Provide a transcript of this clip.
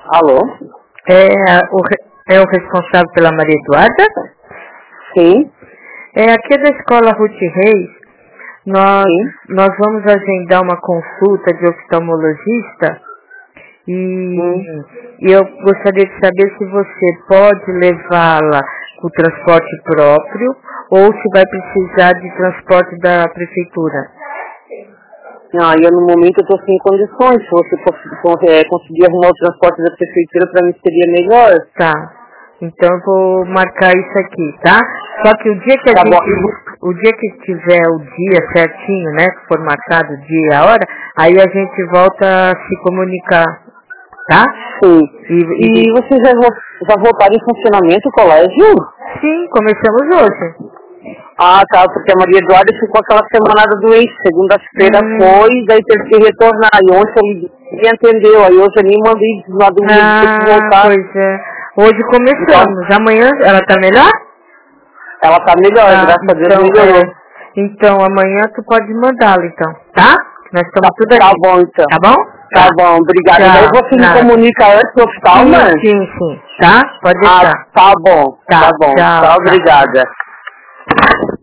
Alô? É o responsável pela Maria Eduarda? Sim. Aqui é da escola Ruth Reis. Nós vamos agendar uma consulta de oftalmologista e eu gostaria de saber se você pode levá-la com transporte próprio ou se vai precisar de transporte da prefeitura. Eu no momento eu tô sem condições. Se você conseguir arrumar o transporte da prefeitura, para mim seria melhor. Tá. Então eu vou marcar isso aqui, tá? Só que o dia que o dia que tiver o dia certinho, né, que for marcado o dia e a hora, aí a gente volta a se comunicar, tá? Sim. E vocês já voltaram em funcionamento o colégio? Sim, começamos hoje. Ah, tá, porque a Maria Eduarda ficou aquela semanada doente. Segunda-feira foi, daí teve que retornar. E ontem ele entendeu, aí hoje eu nem mandei na dúvida de ter que voltar. Pois é. Hoje começamos. Então, amanhã ela tá melhor? Ela tá melhor, graças a Deus melhorou. Então amanhã tu pode mandá-la então, tá? Nós estamos tudo aqui. Tá bom então. Tá bom? Tá bom, obrigada. Daí você me comunica antes do hospital, né? Sim. Tá? Pode deixar. Tá bom. Tá bom. Tchau, obrigada.